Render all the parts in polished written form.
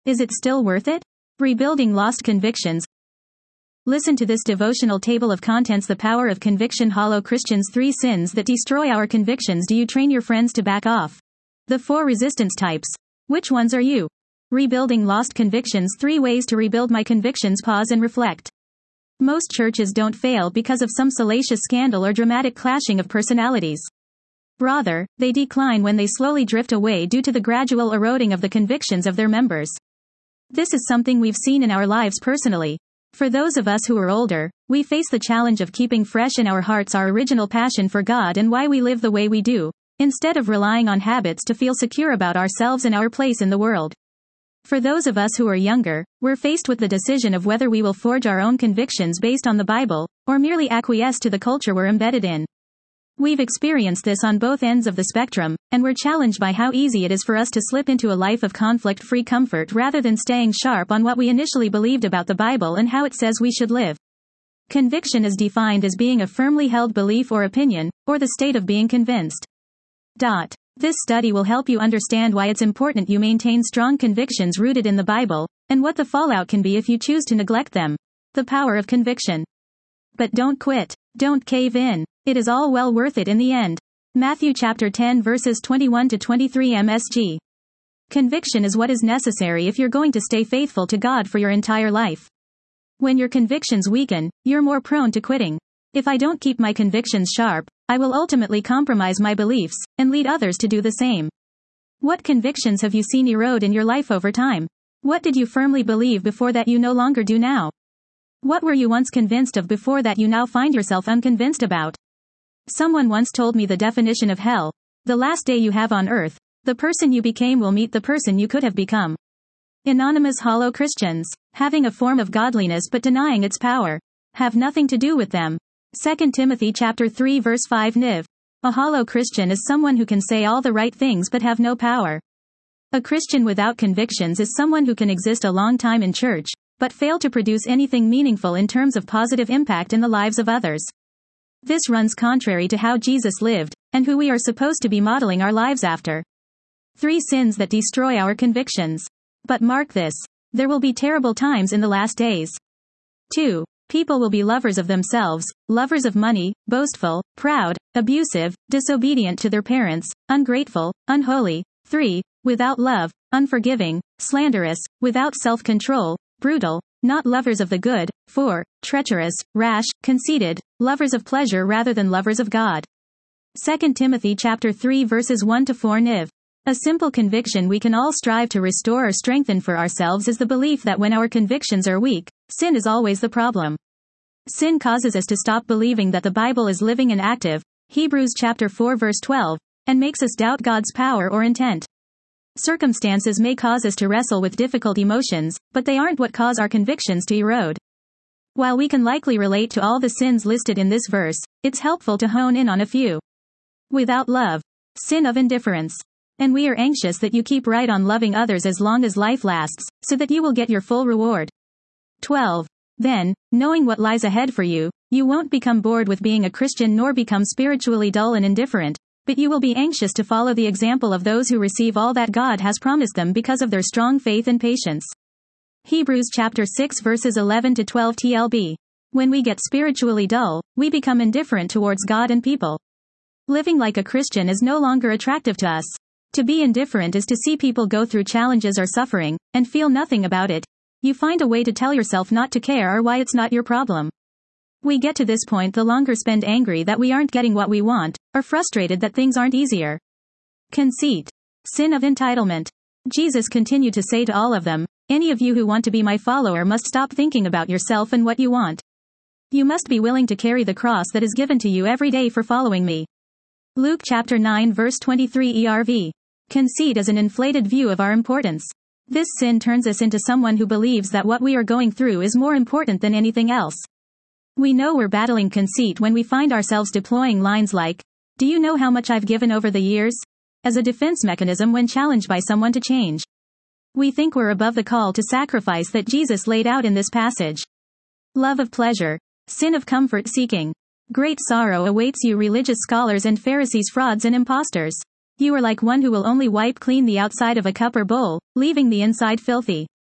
Is it still worth it? Rebuilding lost convictions. Listen to this devotional table of contents: the power of conviction. Hollow Christians. 3 sins that destroy our convictions. Do you train your friends to back off? The 4 resistance types. Which ones are you? Rebuilding lost convictions. 3 ways to rebuild my convictions. Pause and reflect. Most churches don't fail because of some salacious scandal or dramatic clashing of personalities. Rather, they decline when they slowly drift away due to the gradual eroding of the convictions of their members. This is something we've seen in our lives personally. For those of us who are older, we face the challenge of keeping fresh in our hearts our original passion for God and why we live the way we do, instead of relying on habits to feel secure about ourselves and our place in the world. For those of us who are younger, we're faced with the decision of whether we will forge our own convictions based on the Bible, or merely acquiesce to the culture we're embedded in. We've experienced this on both ends of the spectrum, and we're challenged by how easy it is for us to slip into a life of conflict-free comfort rather than staying sharp on what we initially believed about the Bible and how it says we should live. Conviction is defined as being a firmly held belief or opinion, or the state of being convinced. This study will help you understand why it's important you maintain strong convictions rooted in the Bible, and what the fallout can be if you choose to neglect them. The power of conviction. But don't quit. Don't cave in. It is all well worth it in the end. Matthew chapter 10 verses 21 to 23 MSG. Conviction is what is necessary if you're going to stay faithful to God for your entire life. When your convictions weaken, you're more prone to quitting. If I don't keep my convictions sharp, I will ultimately compromise my beliefs, and lead others to do the same. What convictions have you seen erode in your life over time? What did you firmly believe before that you no longer do now? What were you once convinced of before that you now find yourself unconvinced about? Someone once told me the definition of hell: the last day you have on earth, the person you became will meet the person you could have become. Anonymous. Hollow Christians. Having a form of godliness but denying its power. Have nothing to do with them. 2 Timothy chapter 3 verse 5 Niv. A hollow Christian is someone who can say all the right things but have no power. A Christian without convictions is someone who can exist a long time in church, but fail to produce anything meaningful in terms of positive impact in the lives of others. This runs contrary to how Jesus lived, and who we are supposed to be modeling our lives after. 3 sins that destroy our convictions. But mark this: there will be terrible times in the last days. 2. People will be lovers of themselves, lovers of money, boastful, proud, abusive, disobedient to their parents, ungrateful, unholy. 3. Without love, unforgiving, slanderous, without self-control, brutal, not lovers of the good. 4. Treacherous, rash, conceited, lovers of pleasure rather than lovers of God. 2 Timothy chapter 3 verses 1 to 4 Niv. A simple conviction we can all strive to restore or strengthen for ourselves is the belief that when our convictions are weak, sin is always the problem. Sin causes us to stop believing that the Bible is living and active, Hebrews chapter 4 verse 12, and makes us doubt God's power or intent. Circumstances may cause us to wrestle with difficult emotions, but they aren't what cause our convictions to erode. While we can likely relate to all the sins listed in this verse, it's helpful to hone in on a few. Without love. Sin of indifference. And we are anxious that you keep right on loving others as long as life lasts, so that you will get your full reward. 12. Then, knowing what lies ahead for you, you won't become bored with being a Christian nor become spiritually dull and indifferent, but you will be anxious to follow the example of those who receive all that God has promised them because of their strong faith and patience. Hebrews chapter 6 verses 11 to 12 TLB. When we get spiritually dull, we become indifferent towards God and people. Living like a Christian is no longer attractive to us. To be indifferent is to see people go through challenges or suffering, and feel nothing about it. You find a way to tell yourself not to care or why it's not your problem. We get to this point the longer spend angry that we aren't getting what we want, or frustrated that things aren't easier. Conceit. Sin of entitlement. Jesus continued to say to all of them, "Any of you who want to be my follower must stop thinking about yourself and what you want. You must be willing to carry the cross that is given to you every day for following me." Luke chapter 9 verse 23 ERV. Conceit is an inflated view of our importance. This sin turns us into someone who believes that what we are going through is more important than anything else. We know we're battling conceit when we find ourselves deploying lines like, "Do you know how much I've given over the years?" as a defense mechanism when challenged by someone to change. We think we're above the call to sacrifice that Jesus laid out in this passage. Love of pleasure. Sin of comfort seeking. Great sorrow awaits you, religious scholars and Pharisees, frauds and impostors. You are like one who will only wipe clean the outside of a cup or bowl, leaving the inside filthy.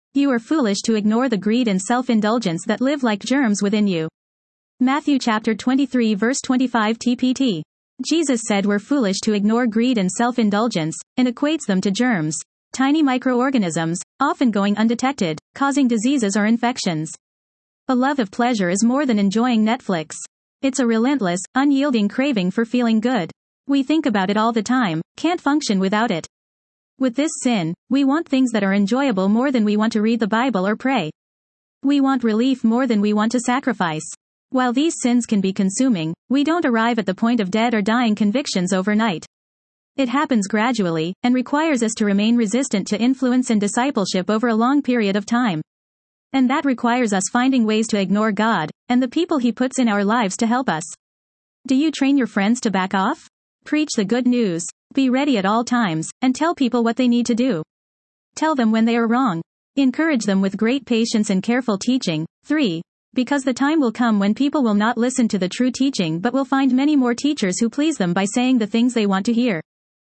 You are foolish to ignore the greed and self-indulgence that live like germs within you. Matthew chapter 23 verse 25 TPT. Jesus said we're foolish to ignore greed and self-indulgence, and equates them to germs. Tiny microorganisms, often going undetected, causing diseases or infections. A love of pleasure is more than enjoying Netflix. It's a relentless, unyielding craving for feeling good. We think about it all the time, can't function without it. With this sin, we want things that are enjoyable more than we want to read the Bible or pray. We want relief more than we want to sacrifice. While these sins can be consuming, we don't arrive at the point of dead or dying convictions overnight. It happens gradually, and requires us to remain resistant to influence and discipleship over a long period of time. And that requires us finding ways to ignore God, and the people He puts in our lives to help us. Do you train your friends to back off? Preach the good news. Be ready at all times, and tell people what they need to do. Tell them when they are wrong. Encourage them with great patience and careful teaching. 3. Because the time will come when people will not listen to the true teaching but will find many more teachers who please them by saying the things they want to hear.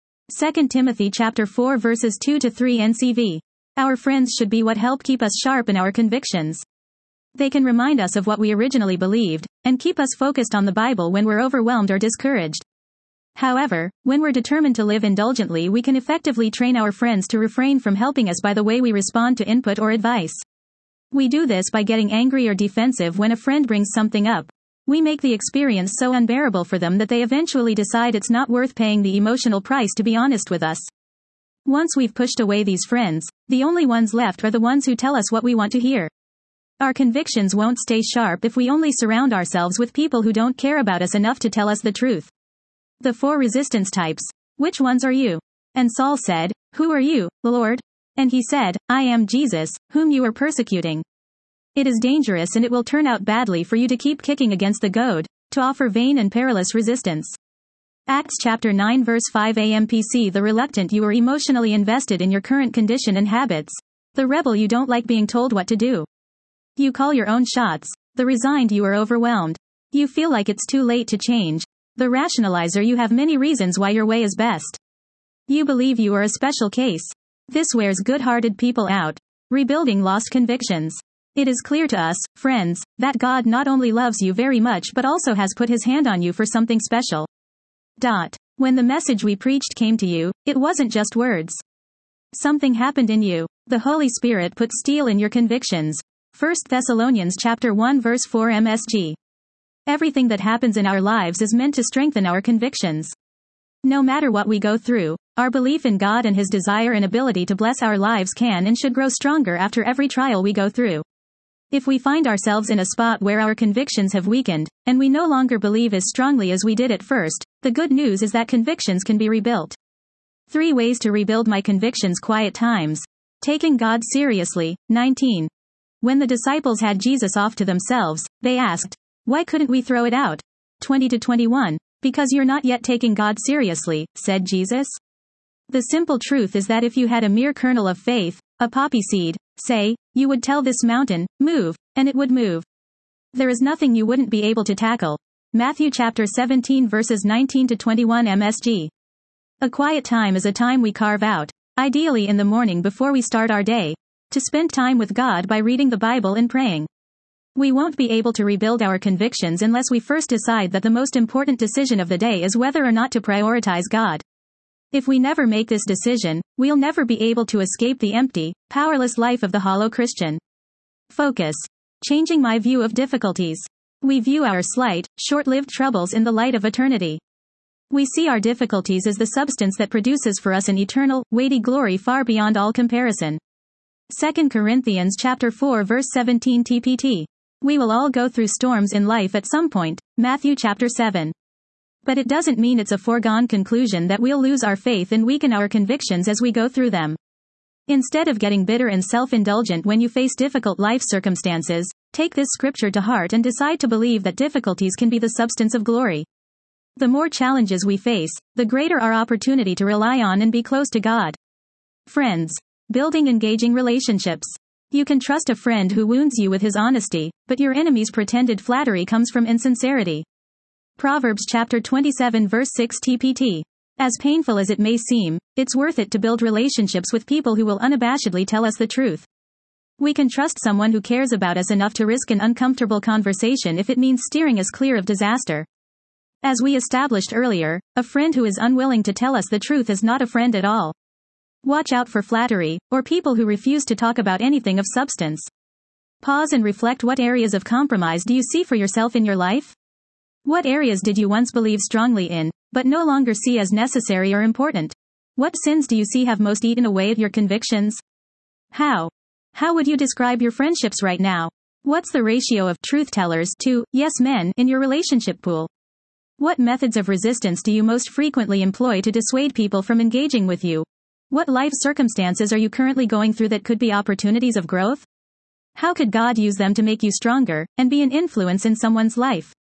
2 Timothy chapter 4 verses 2 to 3 NCV. Our friends should be what help keep us sharp in our convictions. They can remind us of what we originally believed, and keep us focused on the Bible when we're overwhelmed or discouraged. However, when we're determined to live indulgently, we can effectively train our friends to refrain from helping us by the way we respond to input or advice. We do this by getting angry or defensive when a friend brings something up. We make the experience so unbearable for them that they eventually decide it's not worth paying the emotional price to be honest with us. Once we've pushed away these friends, the only ones left are the ones who tell us what we want to hear. Our convictions won't stay sharp if we only surround ourselves with people who don't care about us enough to tell us the truth. The 4 resistance types. Which ones are you? And Saul said, Who are you, Lord? And he said, I am Jesus, whom you are persecuting. It is dangerous and it will turn out badly for you to keep kicking against the goad, to offer vain and perilous resistance. Acts chapter 9 verse 5 AMPC. The reluctant you are emotionally invested in your current condition and habits. The rebel you don't like being told what to do. You call your own shots. The resigned you are overwhelmed. You feel like it's too late to change. The rationalizer you have many reasons why your way is best. You believe you are a special case. This wears good-hearted people out. Rebuilding lost convictions. It is clear to us, friends, that God not only loves you very much but also has put His hand on you for something special. When the message we preached came to you, it wasn't just words. Something happened in you. The Holy Spirit put steel in your convictions. 1 Thessalonians chapter 1 verse 4 MSG. Everything that happens in our lives is meant to strengthen our convictions. No matter what we go through, our belief in God and His desire and ability to bless our lives can and should grow stronger after every trial we go through. If we find ourselves in a spot where our convictions have weakened, and we no longer believe as strongly as we did at first, the good news is that convictions can be rebuilt. 3 ways to rebuild my convictions. Quiet times. Taking God seriously. 19. When the disciples had Jesus off to themselves, they asked, Why couldn't we throw it out? 20-21. Because you're not yet taking God seriously, said Jesus. The simple truth is that if you had a mere kernel of faith, a poppy seed, say, you would tell this mountain, move, and it would move. There is nothing you wouldn't be able to tackle. Matthew chapter 17 verses 19-21 MSG. A quiet time is a time we carve out, ideally in the morning before we start our day, to spend time with God by reading the Bible and praying. We won't be able to rebuild our convictions unless we first decide that the most important decision of the day is whether or not to prioritize God. If we never make this decision, we'll never be able to escape the empty, powerless life of the hollow Christian. Focus. Changing my view of difficulties. We view our slight, short-lived troubles in the light of eternity. We see our difficulties as the substance that produces for us an eternal, weighty glory far beyond all comparison. 2 Corinthians chapter 4 verse 17 TPT. We will all go through storms in life at some point. Matthew chapter 7. But it doesn't mean it's a foregone conclusion that we'll lose our faith and weaken our convictions as we go through them. Instead of getting bitter and self-indulgent when you face difficult life circumstances, take this scripture to heart and decide to believe that difficulties can be the substance of glory. The more challenges we face, the greater our opportunity to rely on and be close to God. Friends. Building engaging relationships. You can trust a friend who wounds you with his honesty, but your enemy's pretended flattery comes from insincerity. Proverbs chapter 27 verse 6 TPT. As painful as it may seem, it's worth it to build relationships with people who will unabashedly tell us the truth. We can trust someone who cares about us enough to risk an uncomfortable conversation if it means steering us clear of disaster. As we established earlier, a friend who is unwilling to tell us the truth is not a friend at all. Watch out for flattery, or people who refuse to talk about anything of substance. Pause and reflect. What areas of compromise do you see for yourself in your life? What areas did you once believe strongly in, but no longer see as necessary or important? What sins do you see have most eaten away at your convictions? How would you describe your friendships right now? What's the ratio of truth tellers to yes men in your relationship pool? What methods of resistance do you most frequently employ to dissuade people from engaging with you? What life circumstances are you currently going through that could be opportunities of growth? How could God use them to make you stronger and be an influence in someone's life?